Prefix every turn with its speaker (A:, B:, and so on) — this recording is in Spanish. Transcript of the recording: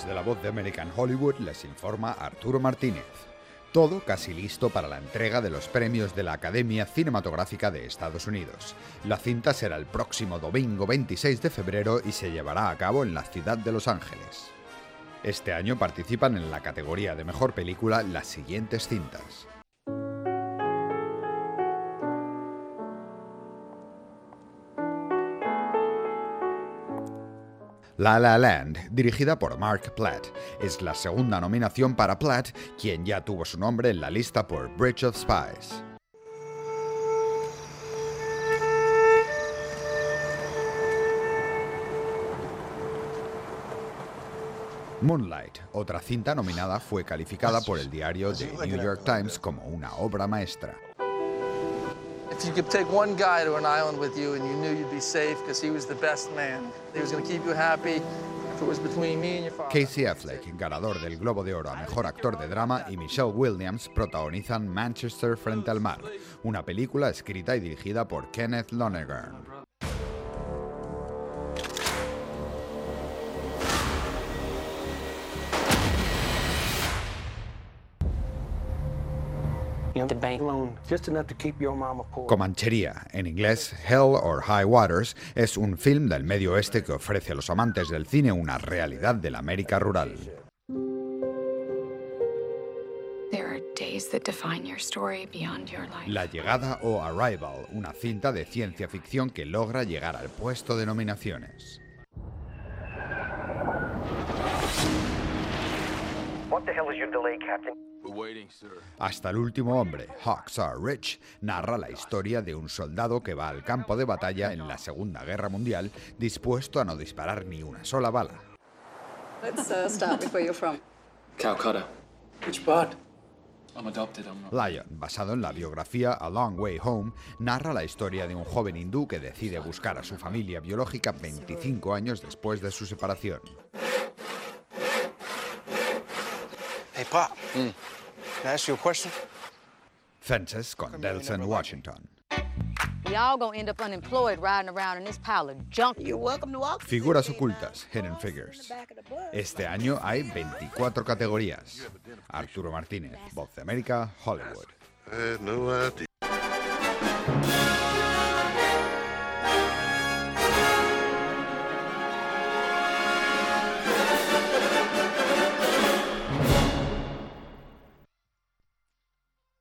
A: Desde la voz de American Hollywood les informa Arturo Martínez. Todo casi listo para la entrega de los premios de la Academia Cinematográfica de Estados Unidos. La cinta será el próximo domingo 26 de febrero y se llevará a cabo en la ciudad de Los Ángeles. Este año participan en la categoría de Mejor Película las siguientes cintas: La La Land, dirigida por Mark Platt. Es la segunda nominación para Platt, quien ya tuvo su nombre en la lista por Bridge of Spies. Moonlight, otra cinta nominada, fue calificada por el diario The New York Times como una obra maestra.
B: If you could take one guy to an island with you and you knew you'd be safe because he was the best man, he was going to keep you happy. If it was between me and your father.
A: Casey Affleck, ganador del Globo de Oro a Mejor Actor de Drama, y Michelle Williams protagonizan Manchester frente al mar, una película escrita y dirigida por Kenneth Lonergan. Comanchería, en inglés Hell or High Waters, es un film del Medio Oeste que ofrece a los amantes del cine una realidad de la América rural. La Llegada o Arrival, una cinta de ciencia ficción que logra llegar al puesto de nominaciones.
C: What the hell is your delay, Captain?
A: Hasta el último hombre, Hawks Are Rich, narra la historia de un soldado que va al campo de batalla en la Segunda Guerra Mundial dispuesto a no disparar ni una sola bala.
D: Let's start with where you're from.
E: Calcutta.
B: Which part?
E: I'm adopted.
A: Lion, basado en la biografía A Long Way Home, narra la historia de un joven hindú que decide buscar a su familia biológica 25 años después de su separación.
F: Hey, Pop. Can I ask you a question?
A: Fences con Denzel Washington.
G: We all gonna end up unemployed riding around in this pile of junk.
D: You're welcome to walk.
A: Figuras ocultas, Hidden Figures. Este año hay 24 categorías. Arturo Martínez, Voz de América, Hollywood.
F: I had no idea.